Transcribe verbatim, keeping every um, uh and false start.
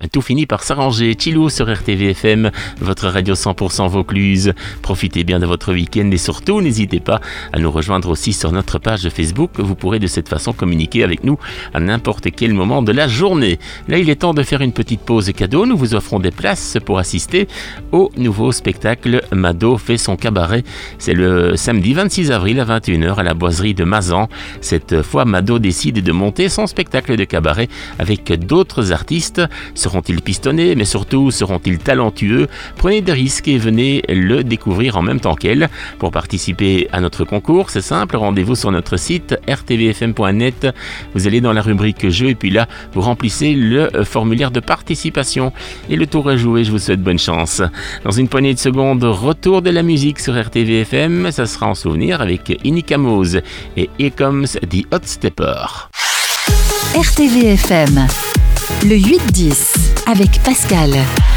tout finit par s'arranger. Chilou sur R T V F M, votre radio cent pour cent Vaucluse. Profitez bien de votre week-end et surtout n'hésitez pas à nous rejoindre aussi sur notre page Facebook. Vous pourrez de cette façon communiquer avec nous à n'importe quel moment de la journée. Là, il est temps de faire une petite pause cadeau. Nous vous offrons des places pour assister au nouveau spectacle Mado fait son cabaret. C'est le samedi vingt-six avril à vingt et une heures à la boiserie de Mazan. Cette fois, Mado décide de monter son spectacle de cabaret avec d'autres artistes. Seront-ils pistonnés, mais surtout seront-ils talentueux? Prenez des risques et venez le découvrir en même temps qu'elle. Pour participer à notre concours, c'est simple, rendez-vous sur notre site r t v f m point net. Vous allez dans la rubrique jeux et puis là, vous remplissez le formulaire de participation. Et le tour est joué, je vous souhaite bonne chance. Dans une poignée de secondes, retour de la musique sur R T V F M. Ça sera en souvenir avec Inika Mose et Here Comes the Hot Stepper. R T V F M, le huit dix avec Pascal.